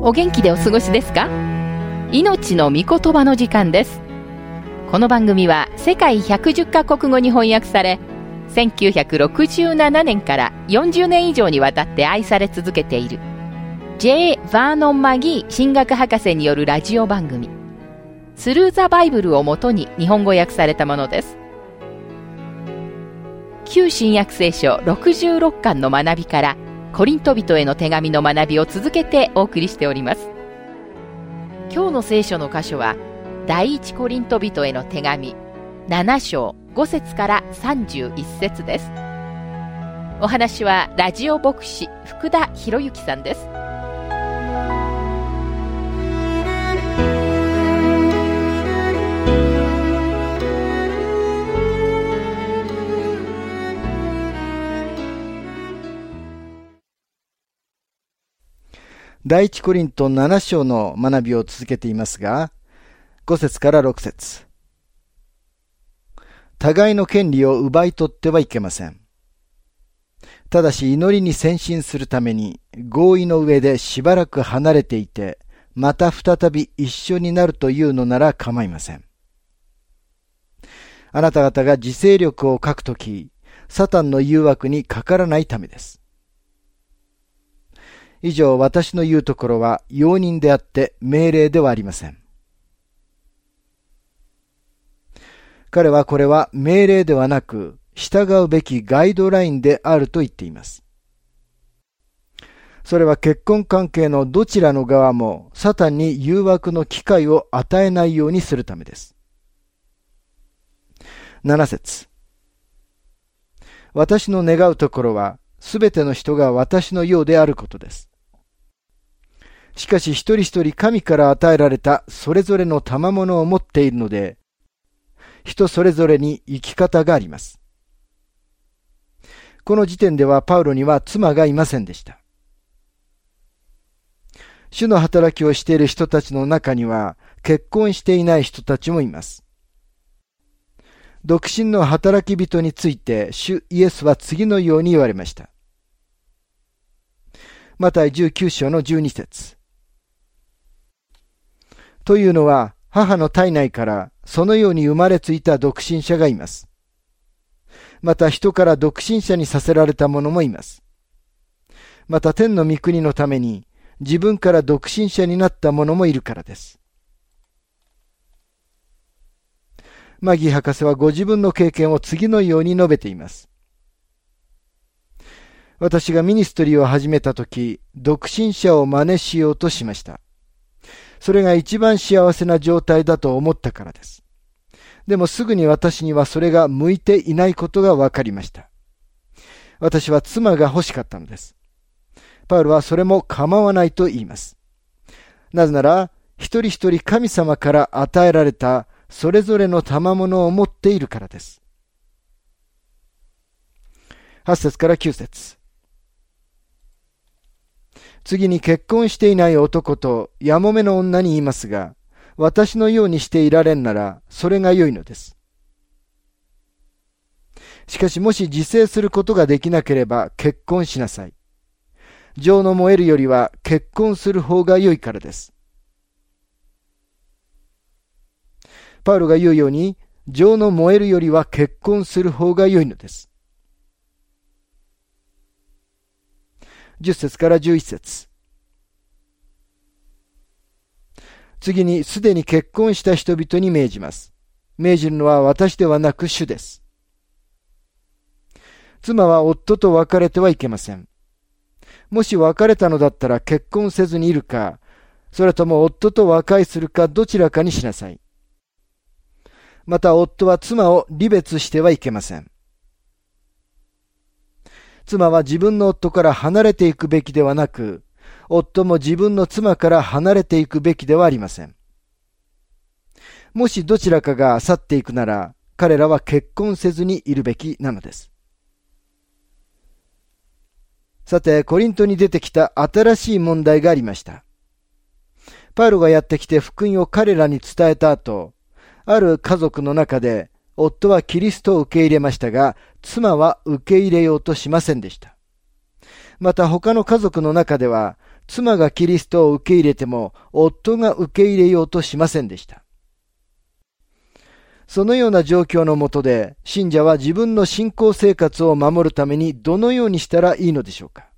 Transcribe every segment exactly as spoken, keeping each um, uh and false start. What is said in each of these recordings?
お元気でお過ごしですか？命の御言葉の時間です。この番組は世界ひゃくじゅっカ国語に翻訳され、せんきゅうひゃくろくじゅうななねんからよんじゅうねん以上にわたって愛され続けている J. バーノン・マギー神学博士によるラジオ番組スルーザ・バイブルをもとに日本語訳されたものです。旧新約聖書ろくじゅうろっかんの学びからコリント人への手紙の学びを続けてお送りしております。今日の聖書の箇所は第一コリント人への手紙なな章ご節からさんじゅういち節です。お話はラジオ牧師福田博之さんです。 第一コリントなな章の学びを続けていますが、ご節からろく節。互いの権利を奪い取ってはいけません。ただし祈りに専心するために合意の上でしばらく離れていて、また再び一緒になるというのなら構いません。あなた方が自制力を欠くとき、サタンの誘惑にかからないためです。以上、私の言うところは容認であって命令ではありません。彼はこれは命令ではなく、従うべきガイドラインであると言っています。それは結婚関係のどちらの側もサタンに誘惑の機会を与えないようにするためです。なな節。私の願うところは、すべての人が私のようであることです。しかし一人一人神から与えられたそれぞれの賜物を持っているので、人それぞれに生き方があります。この時点ではパウロには妻がいませんでした。主の働きをしている人たちの中には結婚していない人たちもいます。独身の働き人について主イエスは次のように言われました。マタイじゅうきゅう章のじゅうに節。というのは母の体内からそのように生まれついた独身者がいます。また人から独身者にさせられた者もいます。また天の御国のために自分から独身者になった者もいるからです。マギー博士はご自分の経験を次のように述べています。私がミニストリーを始めたとき、独身者を真似しようとしました。それが一番幸せな状態だと思ったからです。でもすぐに私にはそれが向いていないことが分かりました。私は妻が欲しかったのです。パウロはそれも構わないと言います。なぜなら、一人一人神様から与えられたそれぞれの賜物を持っているからです。はち節からきゅう節。次に結婚していない男とやもめの女に言いますが、私のようにしていられんなら、それが良いのです。しかしもし自制することができなければ結婚しなさい。情の燃えるよりは結婚する方が良いからです。パウロが言うように、情の燃えるよりは結婚する方が良いのです。じゅっ節からじゅういち節。次に、すでに結婚した人々に命じます。命じるのは私ではなく主です。妻は夫と別れてはいけません。もし別れたのだったら結婚せずにいるか、それとも夫と和解するかどちらかにしなさい。また夫は妻を離別してはいけません。妻は自分の夫から離れていくべきではなく、夫も自分の妻から離れていくべきではありません。もしどちらかが去っていくなら、彼らは結婚せずにいるべきなのです。さて、コリントに出てきた新しい問題がありました。パウロがやってきて福音を彼らに伝えた後、ある家族の中で、夫はキリストを受け入れましたが、妻は受け入れようとしませんでした。 また他の家族の中では、妻がキリストを受け入れても、夫が受け入れようとしませんでした。そのような状況の下で、信者は自分の信仰生活を守るためにどのようにしたらいいのでしょうか。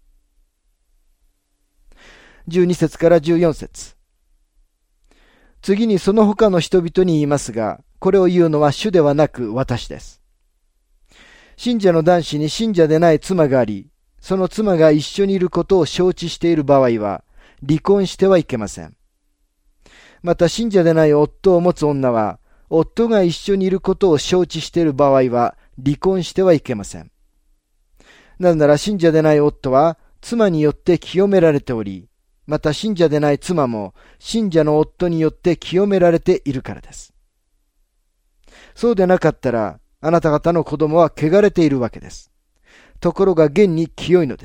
じゅうに節からじゅうよん節。次にその他の人々に言いますが、これを言うのは主ではなく私です。信者の男子に信者でない妻があり、その妻が一緒にいることを承知している場合は、離婚してはいけません。また信者でない夫を持つ女は、夫が一緒にいることを承知している場合は、離婚してはいけません。なぜなら信者でない夫は、妻によって清められており、また信者でない妻も、信者の夫によって清められているからです。そうでなかったら、あなた方の子供は汚れているわけです。ところが現に清いのです。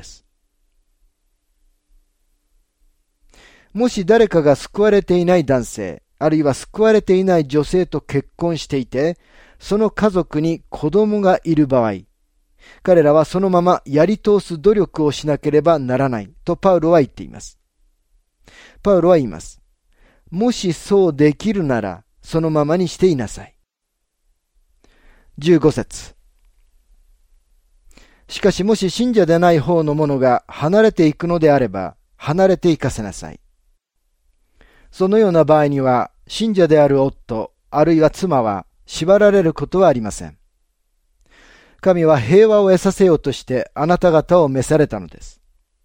もし誰かが救われていない男性、あるいは救われていない女性と結婚していて、その家族に子供がいる場合、彼らはそのままやり通す努力をしなければならないとパウロは言っています。パウロは言います。もしそうできるなら、そのままにしていなさい。じゅうご節。しかしもし信者でない方の者が離れていくのであれば、離れていかせなさい。そのような場合には、信者である夫、あるいは妻は縛られることはありません。神は平和を得させようとしてあなた方を召されたのです。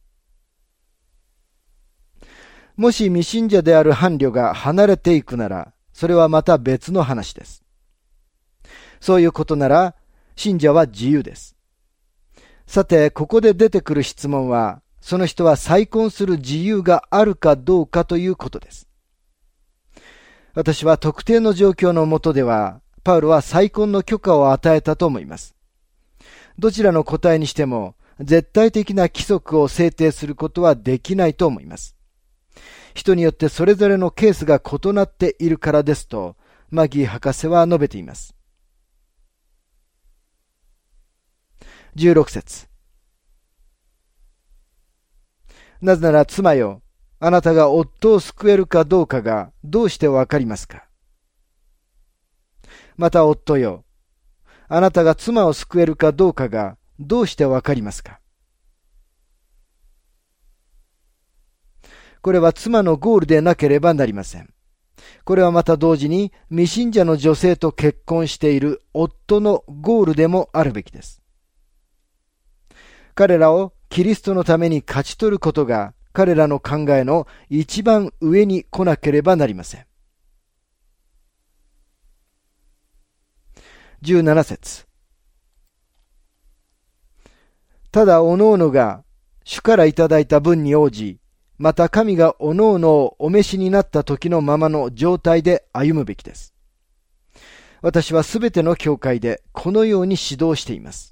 もし未信者である伴侶が離れていくなら、それはまた別の話です。そういうことなら、信者は自由です。さて、ここで出てくる質問は、その人は再婚する自由があるかどうかということです。私は特定の状況の下では、パウロは再婚の許可を与えたと思います。どちらの答えにしても、絶対的な規則を制定することはできないと思います。人によってそれぞれのケースが異なっているからですと、マギー博士は述べています。じゅうろく節。なぜなら妻よ、あなたが夫を救えるかどうかがどうしてわかりますか。また夫よ、あなたが妻を救えるかどうかがどうしてわかりますか。これは妻のゴールでなければなりません。これはまた同時に未信者の女性と結婚している夫のゴールでもあるべきです。彼らをキリストのために勝ち取ることが彼らの考えの一番上に来なければなりません。じゅうなな節。ただおのおのが主からいただいた分に応じ、また神がおのおのをお召しになった時のままの状態で歩むべきです。私はすべての教会でこのように指導しています。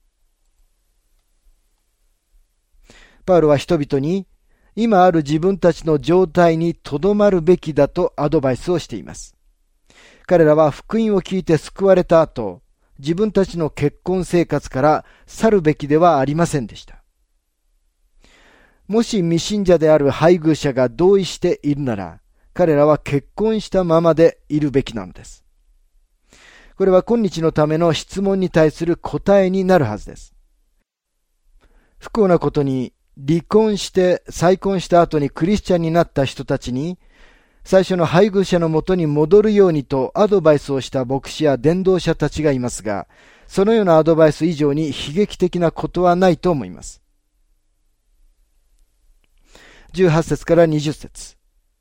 パウロは人々に今ある自分たちの状態にとどまるべきだとアドバイスをしています。彼らは福音を聞いて救われた後、自分たちの結婚生活から去るべきではありませんでした。もし未信者である配偶者が同意しているなら、彼らは結婚したままでいるべきなのです。これは今日のための質問に対する答えになるはずです。不幸なことに、離婚して再婚した後にクリスチャンになった人たちに、最初の配偶者のもとに戻るようにとアドバイスをした牧師や伝道者たちがいますが、そのようなアドバイス以上に悲劇的なことはないと思います。じゅうはち節からにじゅう節。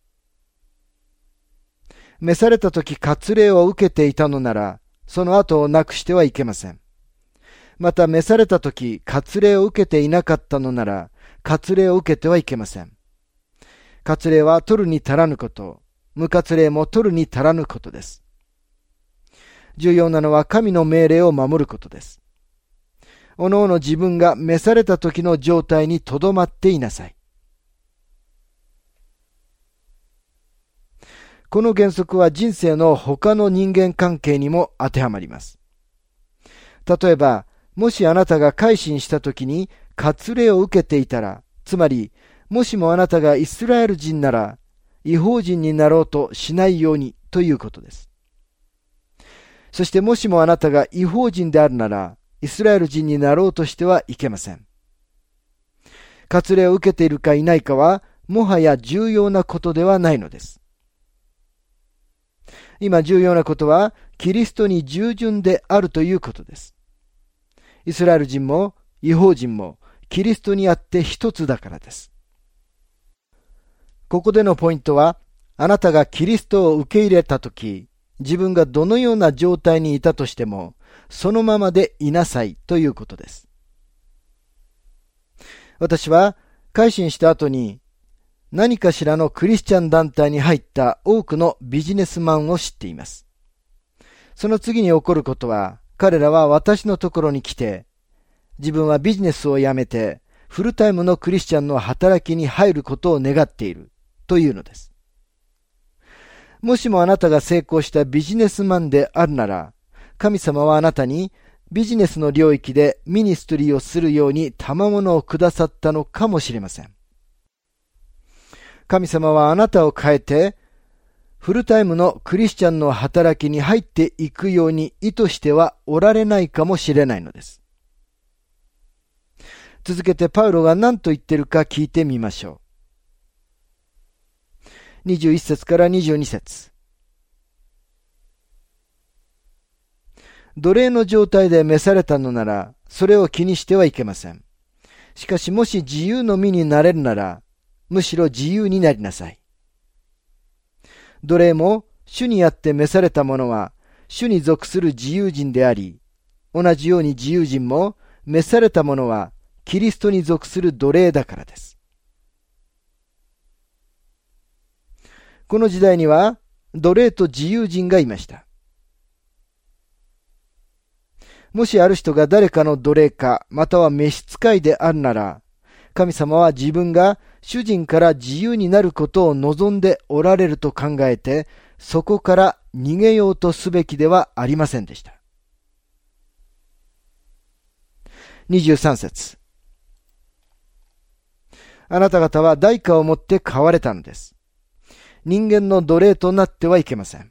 召された時割礼を受けていたのなら、その後をなくしてはいけません。また召された時割礼を受けていなかったのなら、割礼を受けてはいけません。割礼は取るに足らぬこと、無割礼も取るに足らぬことです。重要なのは神の命令を守ることです。おのおの自分が召された時の状態にとどまっていなさい。この原則は人生の他の人間関係にも当てはまります。例えば、もしあなたが改心した時に割礼を受けていたら、つまり、もしもあなたがイスラエル人なら、異邦人になろうとしないようにということです。そしてもしもあなたが異邦人であるなら、イスラエル人になろうとしてはいけません。割礼を受けているかいないかは、もはや重要なことではないのです。今重要なことは、キリストに従順であるということです。イスラエル人も異邦人もキリストにあって一つだからです。ここでのポイントは、あなたがキリストを受け入れたとき、自分がどのような状態にいたとしても、そのままでいなさいということです。私は改心した後に何かしらのクリスチャン団体に入った多くのビジネスマンを知っています。その次に起こることは、彼らは私のところに来て、自分はビジネスを辞めてフルタイムのクリスチャンの働きに入ることを願っているというのです。もしもあなたが成功したビジネスマンであるなら、神様はあなたにビジネスの領域でミニストリーをするように賜物をくださったのかもしれません。神様はあなたを変えて、フルタイムのクリスチャンの働きに入っていくように意図してはおられないかもしれないのです。続けてパウロが何と言っているか聞いてみましょう。にじゅういっ節からにじゅうに節。奴隷の状態で召されたのなら、それを気にしてはいけません。しかしもし自由の身になれるなら、むしろ自由になりなさい。奴隷も主にあって召された者は、主に属する自由人であり、同じように自由人も召された者は、キリストに属する奴隷だからです。この時代には、奴隷と自由人がいました。もしある人が誰かの奴隷か、または召使いであるなら、神様は自分が主人から自由になることを望んでおられると考えて、そこから逃げようとすべきではありませんでした。にじゅうさん節。あなた方は代価をもって買われたのです。人間の奴隷となってはいけません。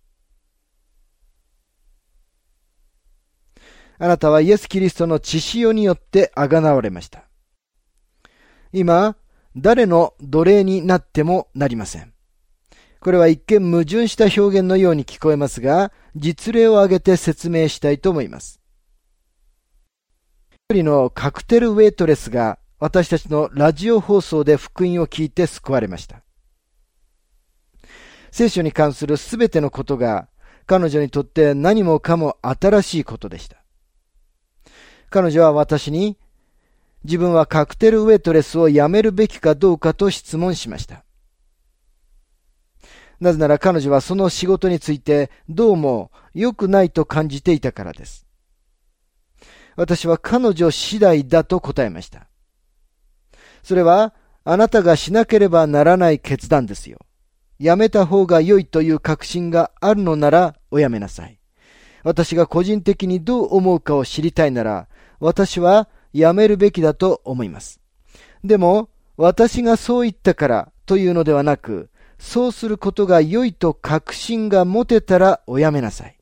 あなたはイエス・キリストの血潮によってあがなわれました。今、誰の奴隷になってもなりません。これは一見矛盾した表現のように聞こえますが、実例を挙げて説明したいと思います。一人のカクテルウェイトレスが私たちのラジオ放送で福音を聞いて救われました。聖書に関するすべてのことが彼女にとって何もかも新しいことでした。彼女は私に、自分はカクテルウェイトレスをやめるべきかどうかと質問しました。なぜなら彼女はその仕事についてどうも良くないと感じていたからです。私は彼女次第だと答えました。それはあなたがしなければならない決断ですよ。やめた方が良いという確信があるのならおやめなさい。私が個人的にどう思うかを知りたいなら、私はやめるべきだと思います。でも、私がそう言ったからというのではなく、そうすることが良いと確信が持てたらおやめなさい。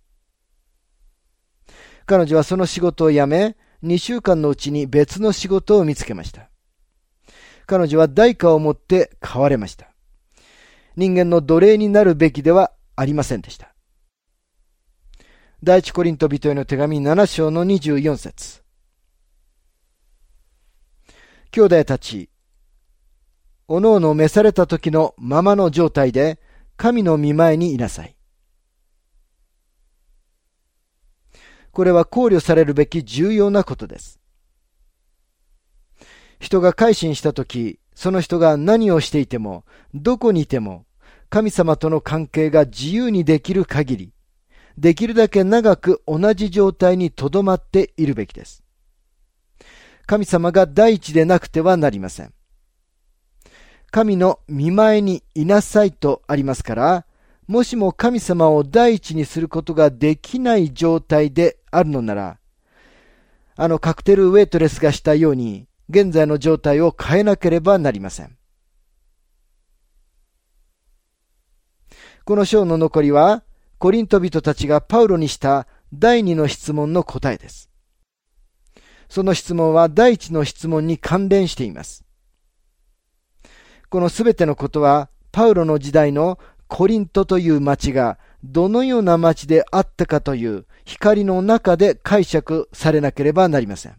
彼女はその仕事を辞め、にしゅうかんのうちに別の仕事を見つけました。彼女は代価をもって買われました。人間の奴隷になるべきではありませんでした。第一コリント人への手紙なな章のにじゅうよん節。兄弟たち、おのおの召された時のままの状態で神の御前にいなさい。これは考慮されるべき重要なことです。人が改心した時、その人が何をしていても、どこにいても、神様との関係が自由にできる限り、できるだけ長く同じ状態にとどまっているべきです。神様が第一でなくてはなりません。神の御前にいなさいとありますから、もしも神様を第一にすることができない状態であるのなら、 あのカクテルウェイトレスがしたように、現在の状態を変えなければなりません。この章の残りは、コリント人たちがパウロにした第二の質問の答えです。その質問は第一の質問に関連しています。このすべてのことは、パウロの時代のコリントという町がどのような町であったかという光の中で解釈されなければなりません。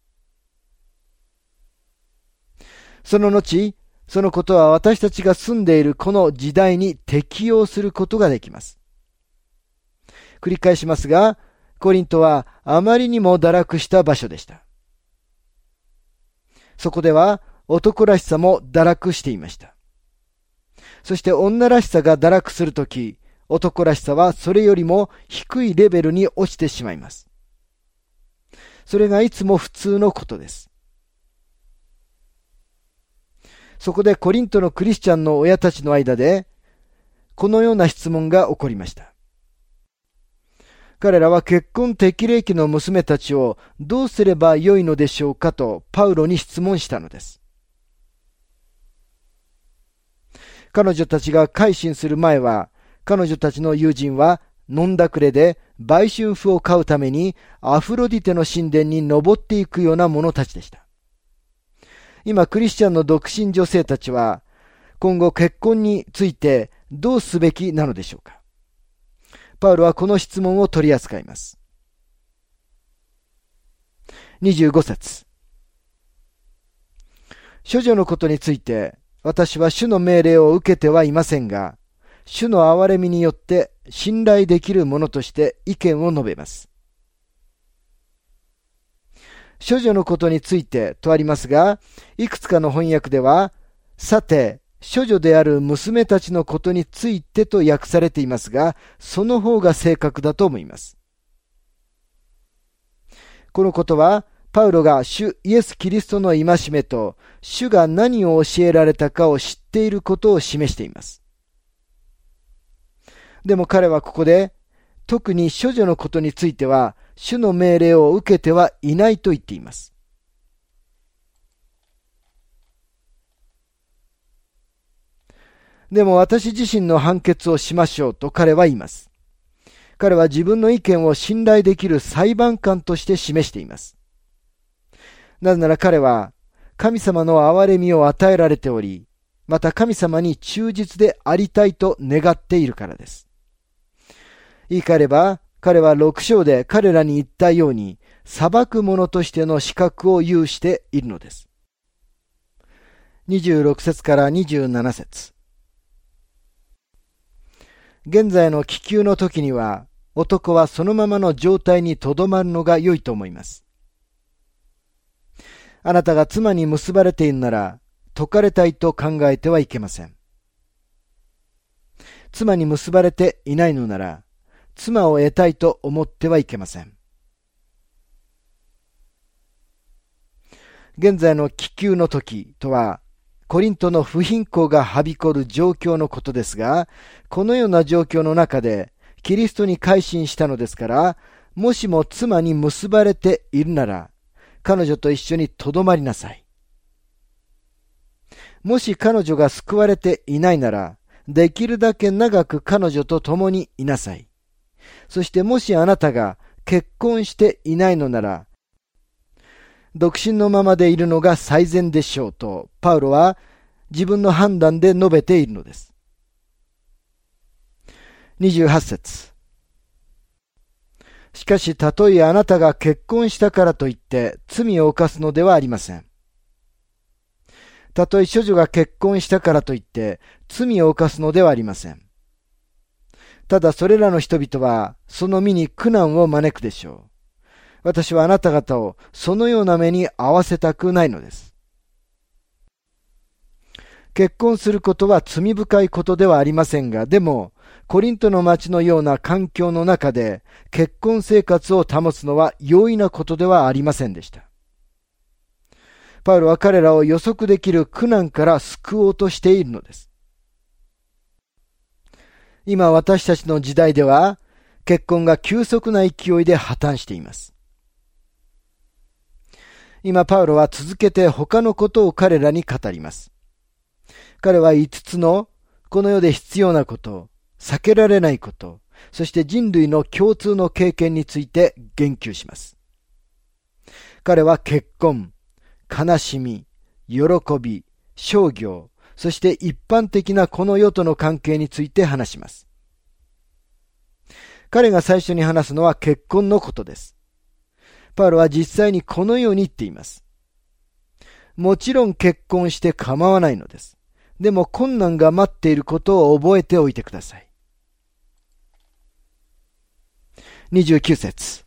その後、そのことは私たちが住んでいるこの時代に適用することができます。繰り返しますが、コリントはあまりにも堕落した場所でした。そこでは男らしさも堕落していました。そして女らしさが堕落するとき、男らしさはそれよりも低いレベルに落ちてしまいます。それがいつも普通のことです。そこでコリントのクリスチャンの親たちの間で、このような質問が起こりました。彼らは結婚適齢期の娘たちをどうすればよいのでしょうかとパウロに質問したのです。彼女たちが改心する前は、彼女たちの友人は飲んだくれで売春婦を買うためにアフロディテの神殿に登っていくような者たちでした。今クリスチャンの独身女性たちは今後結婚についてどうすべきなのでしょうか。パウロはこの質問を取り扱います。にじゅうご節。処女のことについて私は主の命令を受けてはいませんが、主の憐れみによって信頼できるものとして意見を述べます。処女のことについてとありますが、いくつかの翻訳では、さて、処女である娘たちのことについてと訳されていますが、その方が正確だと思います。このことは、パウロが主イエス・キリストの戒めと、主が何を教えられたかを知っていることを示しています。でも彼はここで、特に処女のことについては、主の命令を受けてはいないと言っています。でも私自身の判決をしましょうと彼は言います。彼は自分の意見を信頼できる裁判官として示しています。なぜなら彼は神様の憐れみを与えられており、また神様に忠実でありたいと願っているからです。言い換えれば、彼は六章で彼らに言ったように、裁く者としての資格を有しているのです。にじゅうろく節からにじゅうなな節。現在の気球の時には、男はそのままの状態にとどまるのが良いと思います。あなたが妻に結ばれているなら、解かれたいと考えてはいけません。妻に結ばれていないのなら、妻を得たいと思ってはいけません。現在の気球の時とは、コリントの不貧困がはびこる状況のことですが、このような状況の中で、キリストに改心したのですから、もしも妻に結ばれているなら、彼女と一緒にとどまりなさい。もし彼女が救われていないなら、できるだけ長く彼女と共にいなさい。そしてもしあなたが結婚していないのなら、独身のままでいるのが最善でしょうと、パウロは自分の判断で述べているのです。にじゅうはち節。しかし、たとえあなたが結婚したからといって罪を犯すのではありません。たとえ処女が結婚したからといって罪を犯すのではありません。ただそれらの人々はその身に苦難を招くでしょう。私はあなた方をそのような目に遭わせたくないのです。結婚することは罪深いことではありませんが、でもコリントの町のような環境の中で結婚生活を保つのは容易なことではありませんでした。パウロは彼らを予測できる苦難から救おうとしているのです。今私たちの時代では結婚が急速な勢いで破綻しています。 今パウロは続けて他のことを彼らに語ります。彼は五つのこの世で必要なこと、避けられないこと、そして人類の共通の経験について言及します。彼は結婚、悲しみ、喜び、商業、そして一般的なこの世との関係について話します。彼が最初に話すのは結婚のことです。パウロは実際にこのように言っています。もちろん結婚して構わないのです。でも困難が待っていることを覚えておいてください。にじゅうきゅう節。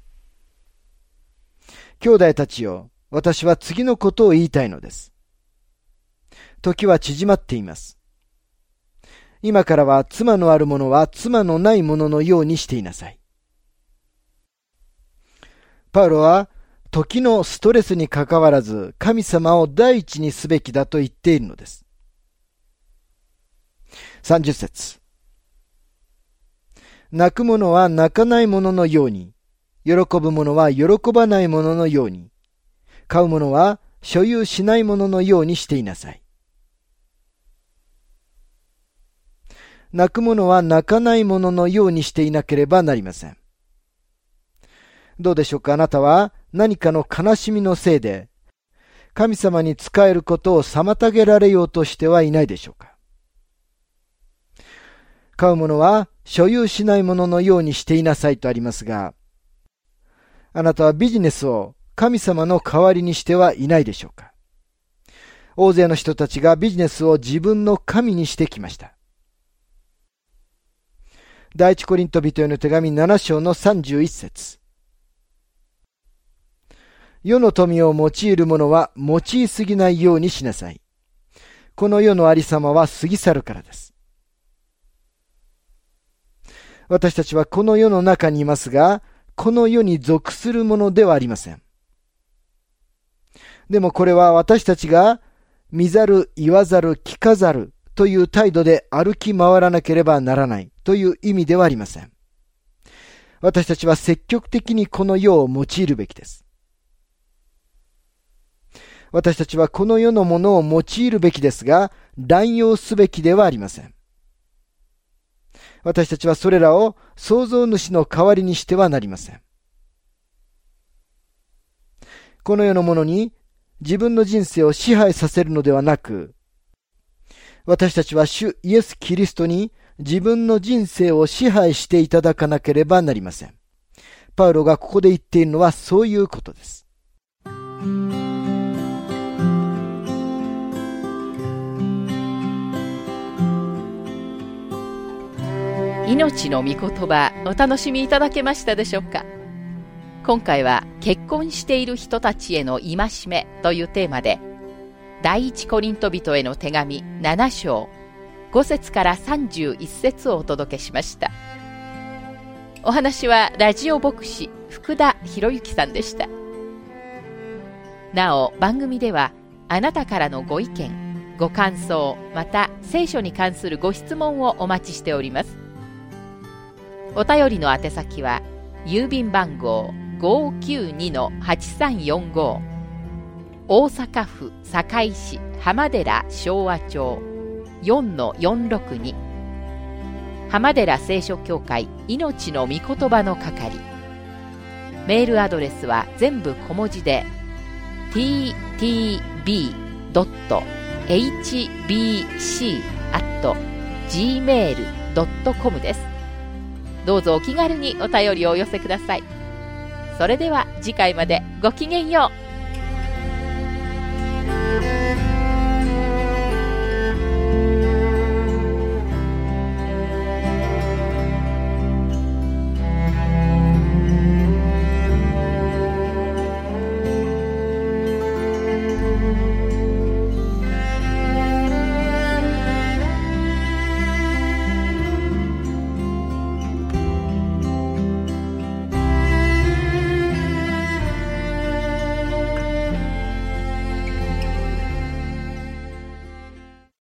兄弟たちよ、私は次のことを言いたいのです。時は縮まっています。今からは妻のある者は妻のない者のようにしていなさい。パウロは時のストレスにかかわらず神様を第一にすべきだと言っているのです。さんじゅう節。泣く者は泣かない者のように、喜ぶ者は喜ばない者のように、買う者は所有しない者のようにしていなさい。泣く者は泣かない者のようにしていなければなりません。どうでしょうか。あなたは何かの悲しみのせいで神様に仕えることを妨げられようとしてはいないでしょうか。買う者は所有しない者のようにしていなさいとありますが、あなたはビジネスを神様の代わりにしてはいないでしょうか。大勢の人たちがビジネスを自分の神にしてきました。第一コリント人への手紙なな章のさんじゅういち節。世の富を用いる者は用いすぎないようにしなさい。この世のありさまは過ぎ去るからです。私たちはこの世の中にいますが、この世に属するものではありません。でもこれは私たちが見ざる、言わざる、聞かざるという態度で歩き回らなければならないという意味ではありません。私たちは積極的にこの世を用いるべきです。私たちはこの世のものを用いるべきですが、乱用すべきではありません。私たちはそれらを創造主の代わりにしてはなりません。この世のものに自分の人生を支配させるのではなく、私たちは主イエス・キリストに自分の人生を支配していただかなければなりません。パウロがここで言っているのはそういうことです。 命の御言葉、お楽しみいただけましたでしょうか。今回は結婚している人たちへの戒めというテーマで、第一コリント人への手紙なな章ご節からさんじゅういち節をお届けしました。お話はラジオ牧師福田博之さんでした。なお番組ではあなたからのご意見、ご感想、また聖書に関するご質問をお待ちしております。お便りの宛先は郵便番号 ごーきゅうにのはちさんよんご 大阪府堺市浜寺昭和町 よんのよんろくに 浜寺聖書協会命の御言葉の係。メールアドレスは全部小文字で ティーティービードットエイチビーシーアットジーメールドットコム です。どうぞお気軽にお便りをお寄せください。それでは次回までごきげんよう。